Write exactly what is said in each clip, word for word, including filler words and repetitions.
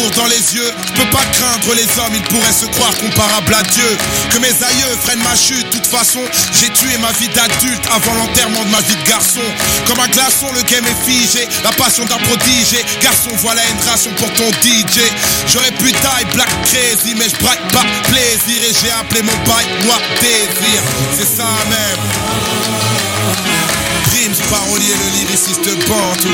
l'amour dans les yeux. Je peux pas craindre les hommes, ils pourraient se croire comparables à Dieu. Que mes aïeux freinent ma chute, de toute façon j'ai tué ma vie d'adulte avant l'enterrement de ma vie de garçon. Comme un glaçon, le game est figé, la passion d'un prodige. Garçon, voilà une ration pour ton D J. J'aurais pu die black crazy, mais je braque pas plaisir. Et j'ai appelé mon bail moi désir. C'est ça même. Primes, parolier, le lyriciste Bantou.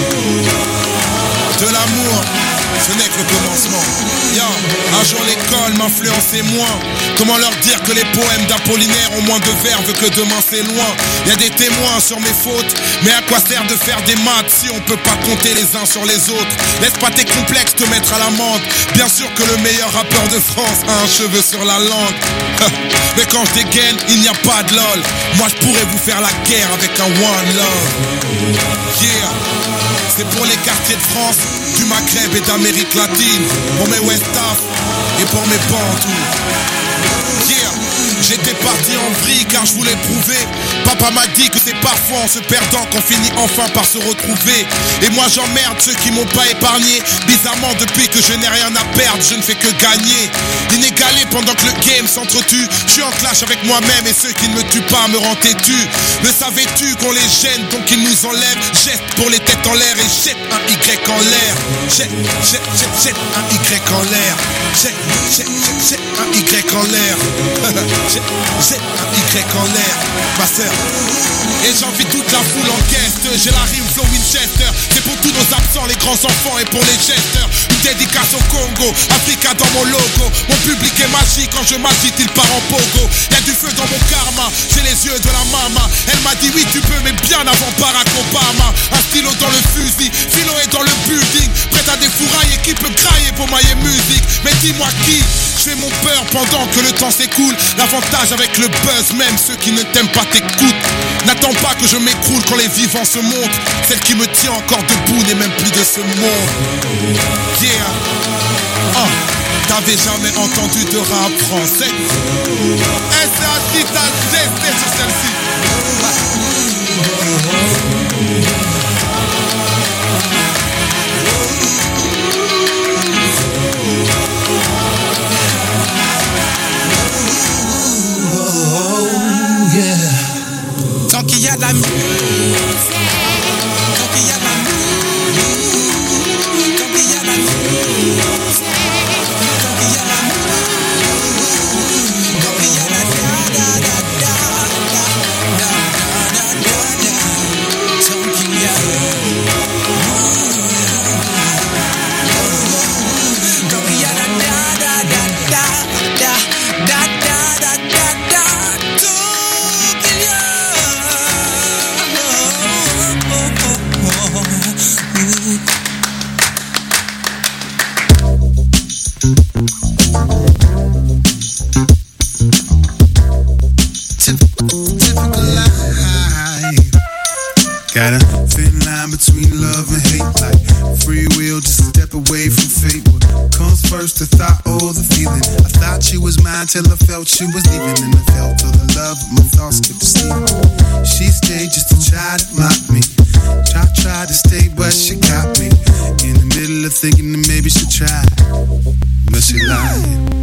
De l'amour, ce n'est que le commencement. Yo, un jour l'école m'influençait moins. Comment leur dire que les poèmes d'Apollinaire ont moins de verve que demain c'est loin. Y'a des témoins sur mes fautes, mais à quoi sert de faire des maths si on peut pas compter les uns sur les autres. Laisse pas tes complexes te mettre à l'amende. Bien sûr que le meilleur rappeur de France a un cheveu sur la langue. Mais quand je dégaine, il n'y a pas de lol. Moi je pourrais vous faire la guerre avec un one love. Yeah. C'est pour les quartiers de France, du Maghreb et d'Amérique latine. Pour mes West Af et pour mes Bantous. Yeah. J'étais parti en vrille car je voulais prouver. Papa m'a dit que c'est parfois en se perdant qu'on finit enfin par se retrouver. Et moi j'emmerde ceux qui m'ont pas épargné. Bizarrement depuis que je n'ai rien à perdre, je ne fais que gagner. Inégalé pendant que le game s'entretue. Je suis en clash avec moi-même et ceux qui ne me tuent pas me rendent têtu. Ne savais-tu qu'on les gêne donc ils nous enlèvent. Jette pour les têtes en l'air et jette un Y en l'air. Jette, jette, jette, jette un Y en l'air. Jette, jette, jette, jette un Y en l'air. Jette, jette un Y en l'air, ma sœur. Et j'envie toute la foule en guest. J'ai la rime flow Winchester. C'est pour tous nos absents, les grands enfants et pour les gesteurs. Une dédicace au Congo, Africa dans mon logo. Mon public est magique, quand je m'agite il part en pogo. Y'a du feu dans mon karma, j'ai les yeux de la mama. Elle m'a dit oui tu peux mais bien avant Barack Obama. Un stylo dans le fusil, philo est dans le building. Prête à défourailler, qui peut crailler pour mailler musique. Mais dis-moi qui, je fais mon peur pendant que le temps s'écoule. L'avantage avec le buzz, même ceux qui ne t'aiment pas t'écoutent. N'attends pas que je m'écroule quand les vivants se montrent. Celle qui me tient encore debout n'est même plus de ce monde. Yeah. Oh. T'avais jamais entendu de rap français. Et c'est un titre à tester sur celle-ci. Tant qu'il y a de la musique, tant qu'il y a de la musique, tant qu'il y a de la musique, tant qu'il y a de la musique, tant qu'il y a la da da da da da da da da, tant qu'il y a, tant qu'il y a la da da da da da da da da da da. Got a thin line between love and hate, like free will, just a step away from fate. What comes first, the thought or the feeling? I thought she was mine till I felt she was leaving, and I felt all the love, my thoughts kept sleeping. She stayed just to try to mock me. Try, try to stay, but she got me in the middle of thinking that maybe she tried, but she lied.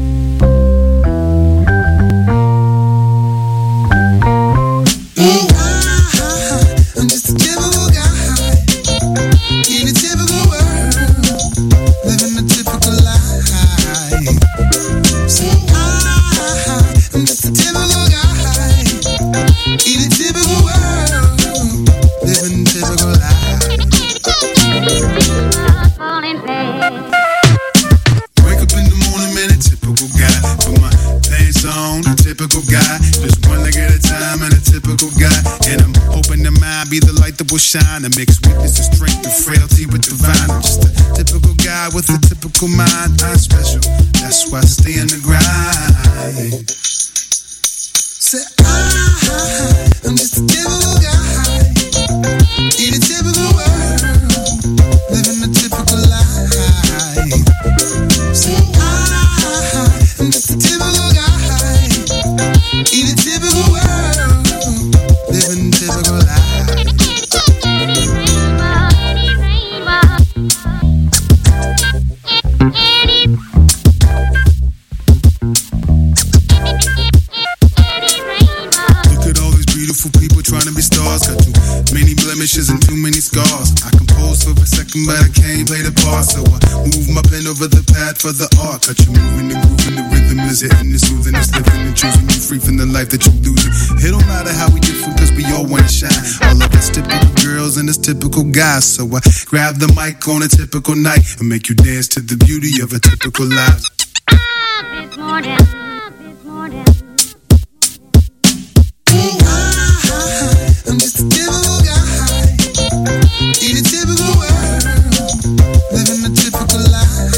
I'm just a typical guy in a typical world, living a typical life. See, I'm just a typical guy in a typical world, living a typical life. Wake up in the morning, man, a typical guy. Put my pants on, a typical guy. Just one leg at a time, and a typical guy. And I'm hoping that mine be the light that will shine and mix weakness and strength and frailty with divine. I'm just a typical guy with a typical mind. I'm special, that's why I stay in the grind. Say, I'm just a typical guy in a typical world, living a typical life. Say, I'm just a typical guy in a typical world, living a typical life. Rainbow, rainbow. many scars. I composed for a second, but I can't play the part. So I move my pen over the pad for the art. Cut you moving and grooving, the rhythm is hitting, it's soothing, it's living and choosing you free from the life that you're losing. It don't matter how we different, cause we all wanna shine. All of us typical girls and us typical guys. So I grab the mic on a typical night and make you dance to the beauty of a typical life. This morning, this morning. I'm just a typical guy in a typical world, living a typical life.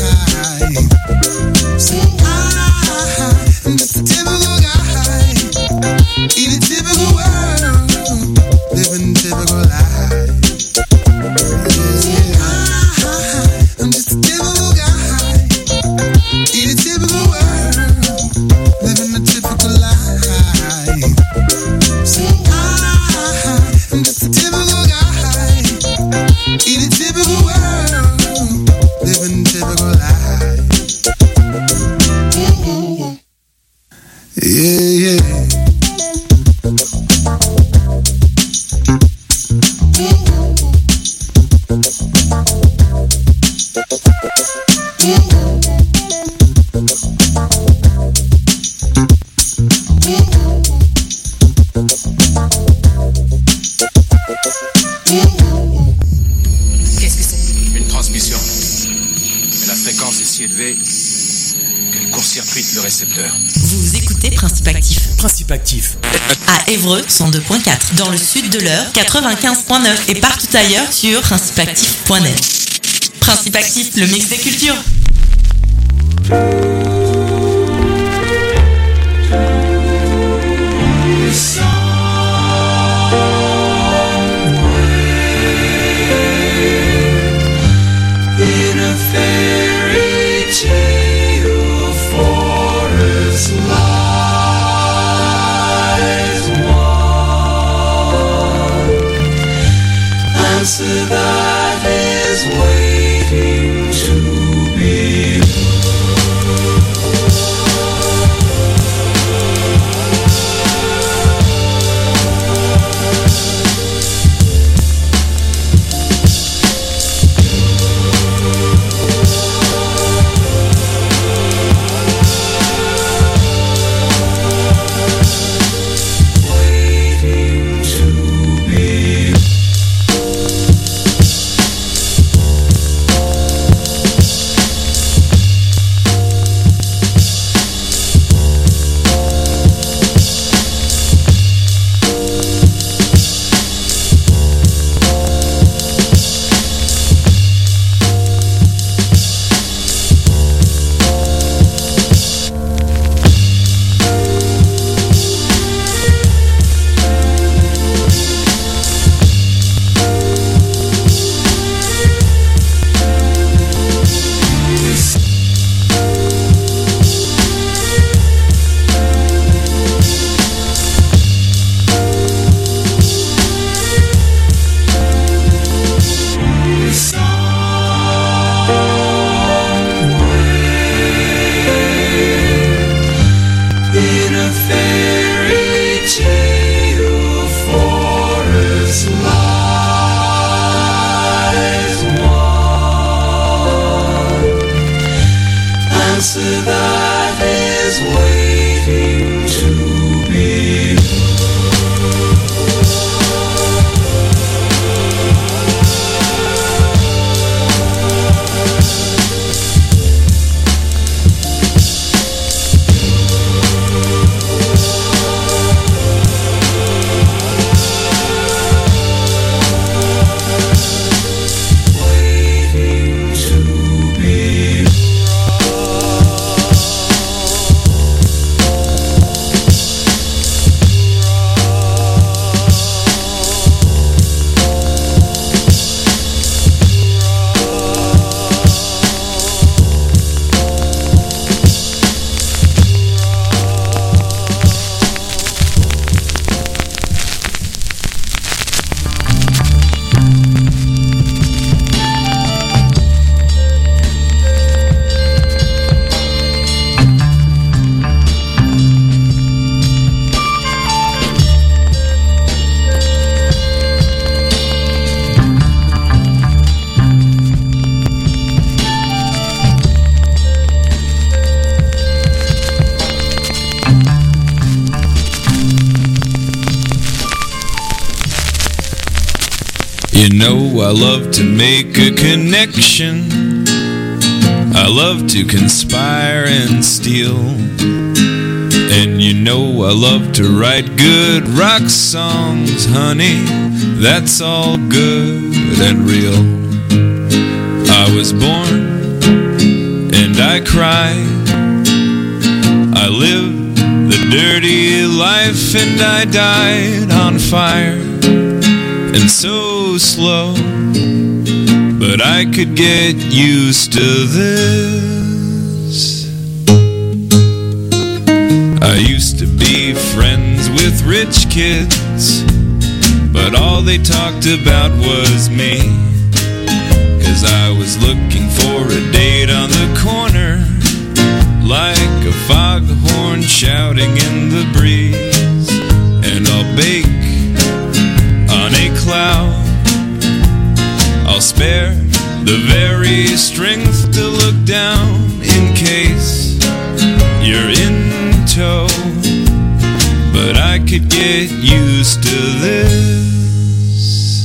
So I, I'm just a typical guy in a typical world, living a typical life. Yeah. I'm just a typical guy in a typical world, living a typical life. So I'm just a typical guy in a typical world, living a typical life. Yeah, yeah. Qu'est-ce que c'est? Une transmission. Mais la fréquence est si élevée qu'elle court-circuite le récepteur. Vous écoutez Principe Actif. Principe Actif. À Évreux, cent deux point quatre. Dans le sud de l'Eure, quatre-vingt-quinze point neuf. Et partout ailleurs sur principe actif point net. Principe Actif, le mix des cultures. In a fairy tale, forest lies one answer that is waiting to be waiting to be You know I love to make a connection. I love to conspire and steal. And you know I love to write good rock songs, honey. That's all good and real. I was born and I cried. I lived the dirty life and I died on fire. And so slow, but I could get used to this. I used to be friends with rich kids, but all they talked about was me. Cause I was looking for a date on the corner, like a foghorn shouting in the breeze. And I'll bake on a cloud, I'll spare the very strength to look down in case you're in tow. But I could get used to this.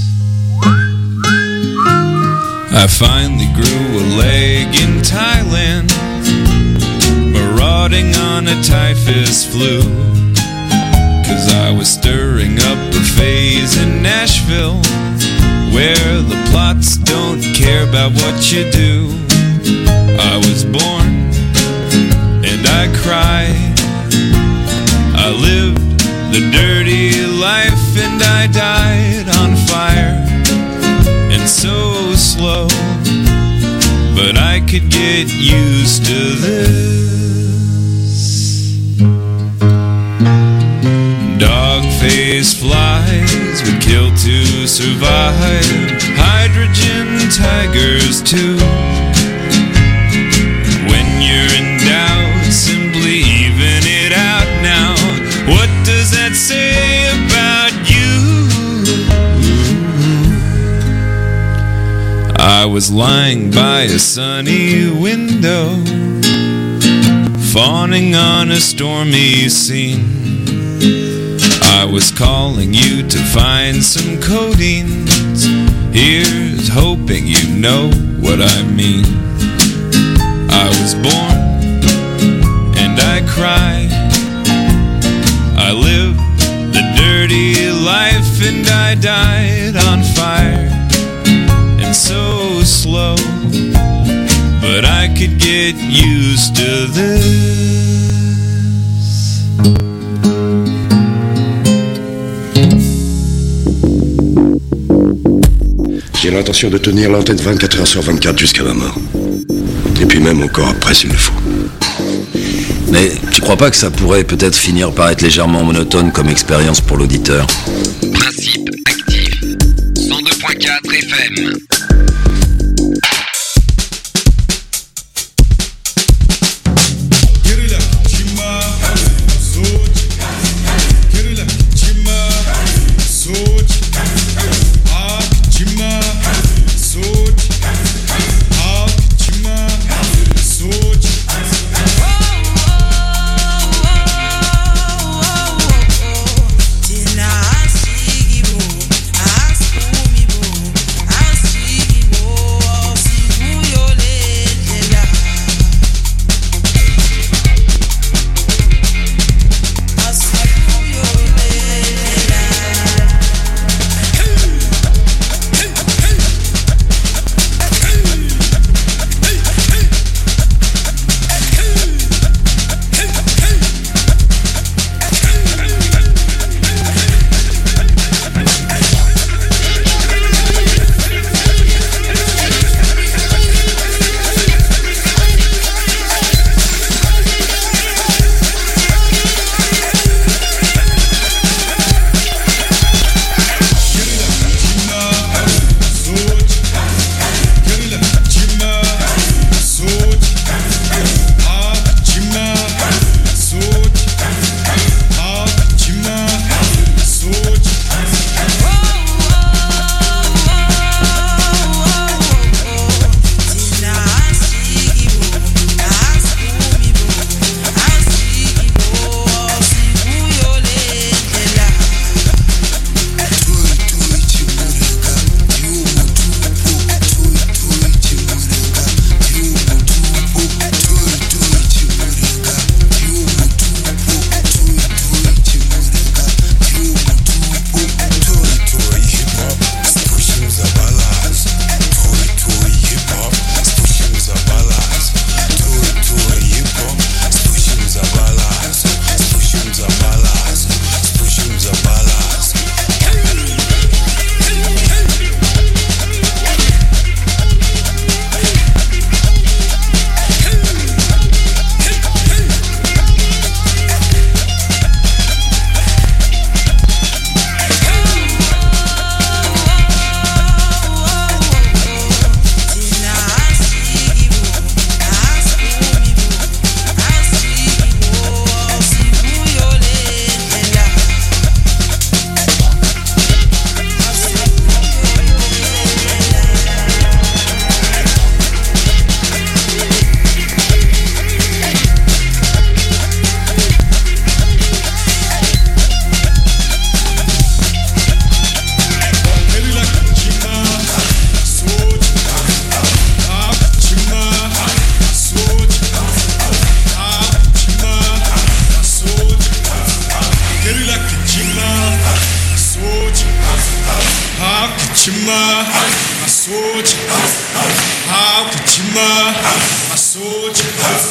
I finally grew a leg in Thailand, marauding on a typhus flu. Cause I was stirring up a phase in Nashville, where the plots don't care about what you do. I was born and I cried. I lived the dirty life and I died on fire. And so slow, but I could get used to this. Dog-faced flies would kill to survive. Hydrogen tigers too. When you're in doubt, simply even it out now. What does that say about you? I was lying by a sunny window, fawning on a stormy scene. I was calling you to find some codeines. Here's hoping you know what I mean. I was born and I cried. I lived the dirty life and I died on fire. And so slow, but I could get used to this. J'ai l'intention de tenir l'antenne vingt-quatre heures sur vingt-quatre jusqu'à ma mort. Et puis même encore après s'il le faut. Mais tu crois pas que ça pourrait peut-être finir par être légèrement monotone comme expérience pour l'auditeur? Principe actif. cent deux point quatre F M. I see my soldier. How could you mind, my soldier?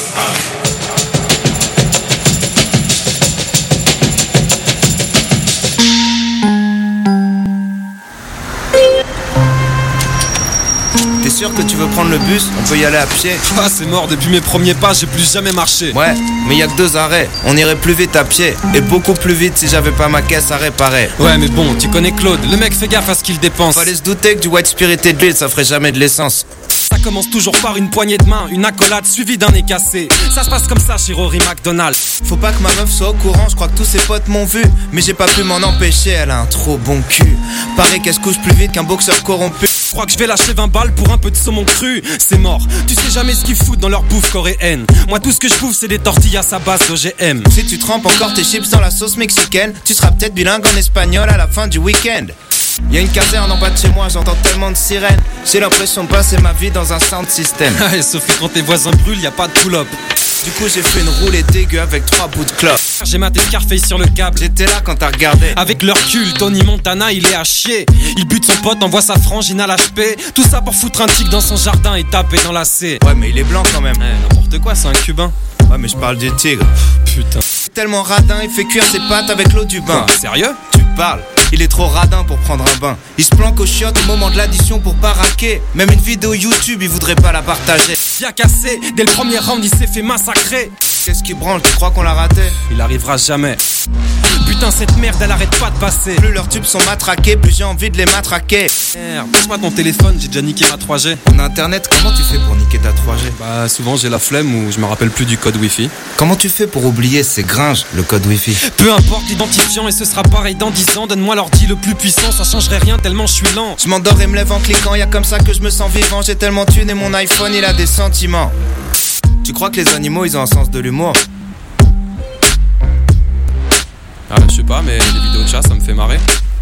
T'es sûr que tu veux prendre le bus? On peut y aller à pied. Ah, c'est mort, depuis mes premiers pas, j'ai plus jamais marché. Ouais, mais y a que deux arrêts. On irait plus vite à pied. Et beaucoup plus vite si j'avais pas ma caisse à réparer. Ouais, mais bon, tu connais Claude. Le mec fait gaffe à ce qu'il dépense. Fallait se douter que du white spirit et de l'huile, ça ferait jamais de l'essence. Ça commence toujours par une poignée de main, une accolade suivie d'un nez cassé. Ça se passe comme ça chez Rory McDonald. Faut pas que ma meuf soit au courant, je crois que tous ses potes m'ont vu. Mais j'ai pas pu m'en empêcher, elle a un trop bon cul. Paraît qu'elle se couche plus vite qu'un boxeur corrompu. Je crois que je vais lâcher vingt balles pour un peu de saumon cru. C'est mort, tu sais jamais ce qu'ils foutent dans leur bouffe coréenne. Moi tout ce que je bouffe c'est des tortillas à base d'O G M. Si tu trempes encore tes chips dans la sauce mexicaine, tu seras peut-être bilingue en espagnol à la fin du week-end. Y'a une caserne en bas de chez moi, j'entends tellement de sirènes. J'ai l'impression de passer ma vie dans un sound system. Et sauf que quand tes voisins brûlent, y a pas de pull-up. Du coup j'ai fait une roulée dégueu avec trois bouts de clope. J'ai maté Scarface sur le câble. J'étais là quand t'as regardé. Avec leur cul, Tony Montana il est à chier. Il bute son pote, envoie sa frangine à l'H P. Tout ça pour foutre un tic dans son jardin et taper dans la C. Ouais mais il est blanc quand même. Eh, n'importe quoi, c'est un cubain. Ouais mais je parle du tigre. Putain. Tellement radin, il fait cuire ses pattes avec l'eau du bain. Ah, sérieux? Tu parles. Il est trop radin pour prendre un bain. Il se planque aux chiottes au moment de l'addition pour pas raquer. Même une vidéo YouTube, il voudrait pas la partager. Bien cassé, dès le premier round, il s'est fait massacrer. Qu'est-ce qui branle, tu crois qu'on l'a raté? Il arrivera jamais. Putain, cette merde, elle arrête pas de passer. Plus leurs tubes sont matraqués, plus j'ai envie de les matraquer. Merde, passe-moi ton téléphone, j'ai déjà niqué ma trois G. En internet, comment tu fais pour niquer ta trois G? Bah, souvent j'ai la flemme ou je me rappelle plus du code Wi-Fi. Comment tu fais pour oublier ces gringes, le code Wi-Fi? Peu importe l'identifiant et ce sera pareil dans dix ans. Donne-moi l'ordi le plus puissant, ça changerait rien tellement je suis lent. Je m'endors et me lève en cliquant, y'a comme ça que je me sens vivant. J'ai tellement thune et mon iPhone il a des sentiments. Tu crois que les animaux ils ont un sens de l'humour? Ah, je sais pas, mais les vidéos de chat ça me fait marrer.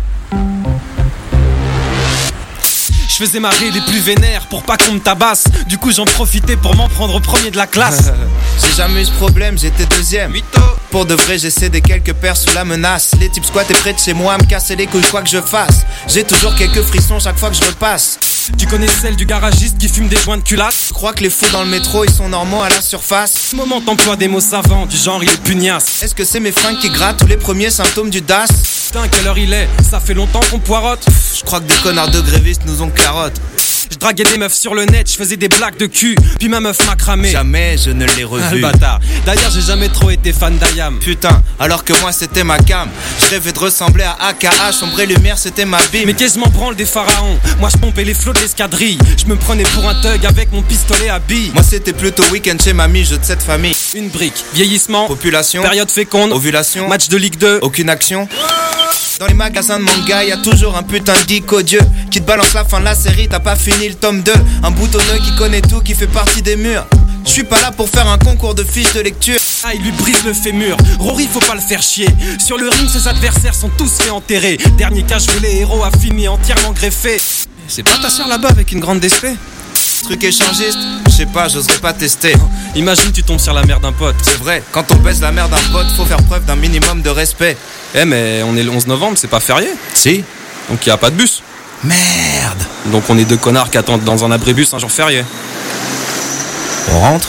Je faisais marrer les plus vénères pour pas qu'on me tabasse. Du coup j'en profitais pour m'en prendre au premier de la classe. J'ai jamais eu ce problème, j'étais deuxième. Mytho. Pour de vrai j'ai cédé quelques paires sous la menace. Les types squattent près de chez moi à me casser les couilles quoi que je fasse. J'ai toujours quelques frissons chaque fois que je repasse. Tu connais celle du garagiste qui fume des joints de culasse? Je crois que les fous dans le métro ils sont normaux à la surface. Ce moment t'emploies des mots savants du genre il est pugnace. Est-ce que c'est mes fringues qui grattent ou les premiers symptômes du D A S? Putain quelle heure il est? Ça fait longtemps qu'on poirote. Je crois que des connards de grévistes nous ont carotte. Je draguais des meufs sur le net, je faisais des blagues de cul, puis ma meuf m'a cramé. Jamais je ne l'ai revu. Ah, le bâtard. D'ailleurs j'ai jamais trop été fan d'Ayam. Putain, alors que moi c'était ma cam. Je rêvais de ressembler à A K H, sombre et lumière c'était ma bime. Mais qu'est-ce que je m'en branle des pharaons? Moi je pompais les flots de l'escadrille. Je me prenais pour un thug avec mon pistolet à billes. Moi c'était plutôt week-end chez mamie, jeu de cette famille. Une brique, vieillissement, population, période féconde, ovulation, match de Ligue deux, aucune action. Dans les magasins de manga, y'a toujours un putain de geek odieux qui te balance la fin de la série, t'as pas fini le tome deux. Un boutonneux qui connaît tout, qui fait partie des murs. Je suis pas là pour faire un concours de fiches de lecture. Ah, il lui brise le fémur. Rory, faut pas le faire chier. Sur le ring, ses adversaires sont tous fait enterrer. Dernier cache les héros affinés, entièrement greffés. C'est pas ta soeur là-bas avec une grande despée? Truc échangiste, je sais pas, j'oserais pas tester. Imagine tu tombes sur la mère d'un pote. C'est vrai, quand on baise la mère d'un pote, faut faire preuve d'un minimum de respect. Eh mais on est le onze novembre, c'est pas férié? Si. Donc y a pas de bus. Merde. Donc on est deux connards qui attendent dans un abribus un jour férié. On rentre?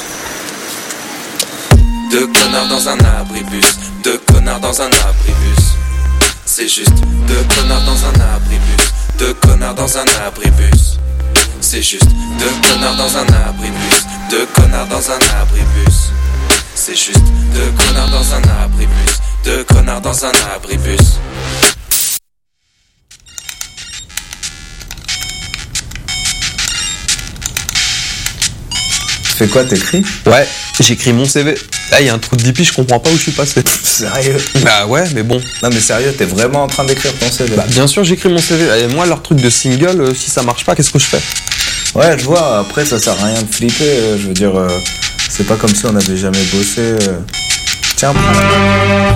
Deux connards dans un abribus, deux connards dans un abribus. C'est juste deux connards dans un abribus, deux connards dans un abribus. C'est juste deux connards dans un abribus, deux connards dans un abribus. C'est juste deux connards dans un abribus, deux connards dans un abribus. Tu fais quoi, t'écris? Ouais, j'écris mon C V. Là, il y a un trou de dix, je comprends pas où je suis passé. Sérieux? Bah ouais, mais bon. Non mais sérieux, t'es vraiment en train d'écrire ton C V? Bah bien sûr, j'écris mon C V. Et moi, leur truc de single, euh, si ça marche pas, qu'est-ce que je fais? Ouais, je vois, après ça sert à rien de flipper, euh, je veux dire, euh, c'est pas comme si on avait jamais bossé. Euh... Tiens, prends.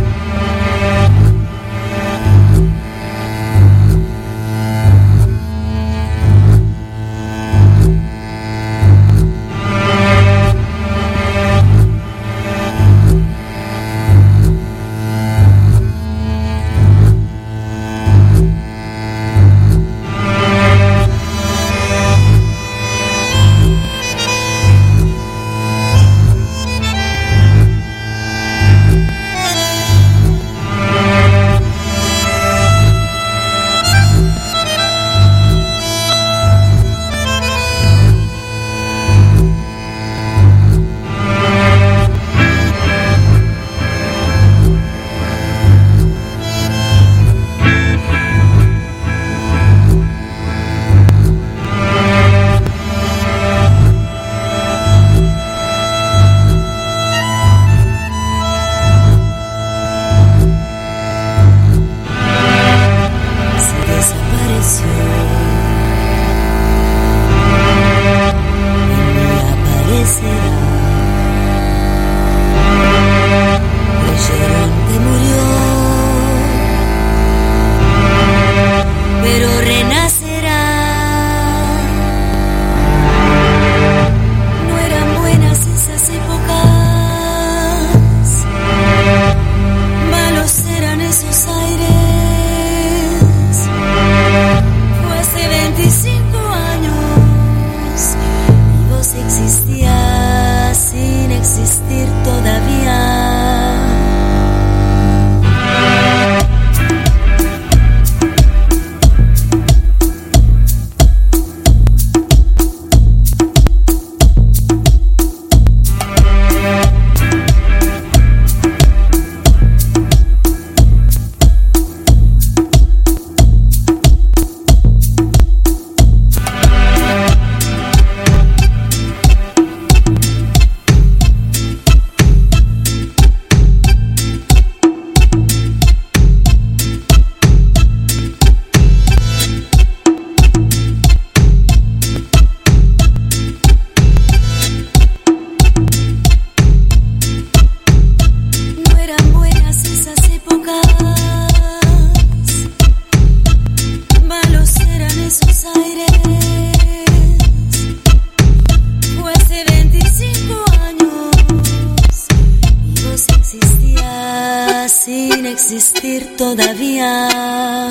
existir todavía.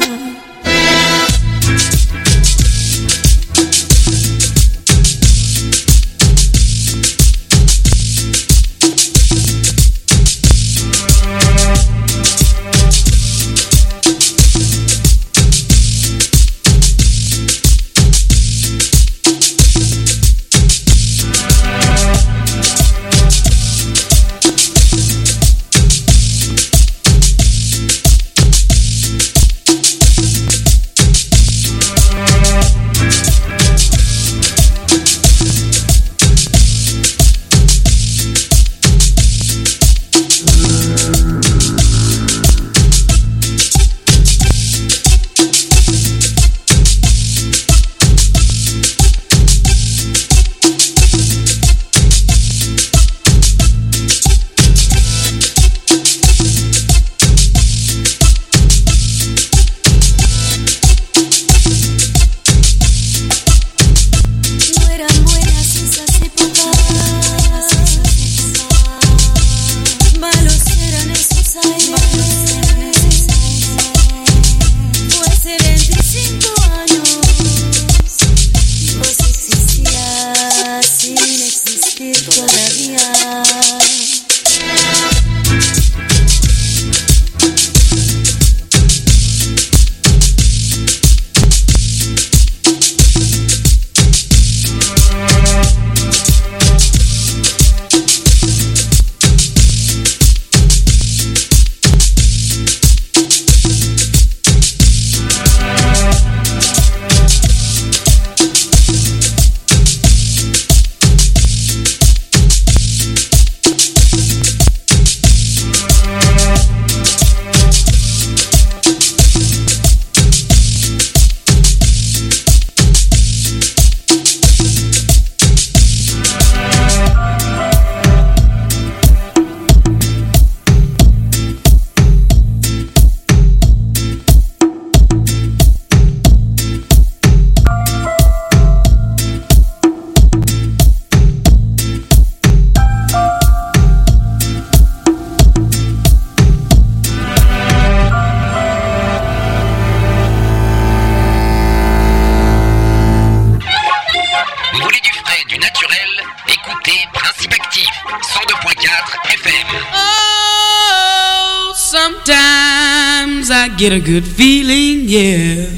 Get a good feeling, yeah.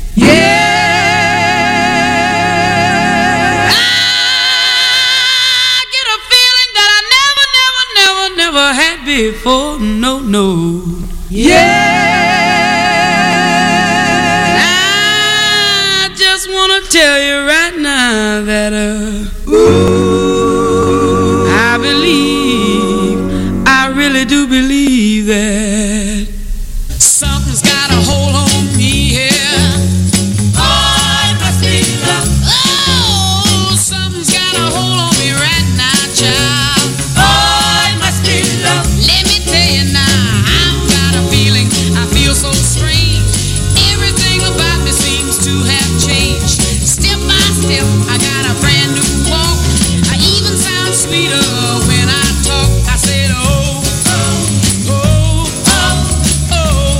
Yeah. I get a feeling that I never, never, never, never had before. No, no. Yeah. I just wanna tell you right now that uh, ooh, I believe, I really do believe that something's got a hold on me here. Oh, it must be love. Oh, something's got a hold on me right now, child. Oh, it must be love. Let me tell you now, I've got a feeling, I feel so strange. Everything about me seems to have changed. Step by step, I got a brand new walk. I even sound sweeter when I talk. I said, oh, oh, oh, oh, oh.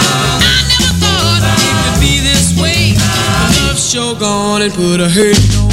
and put a hurt on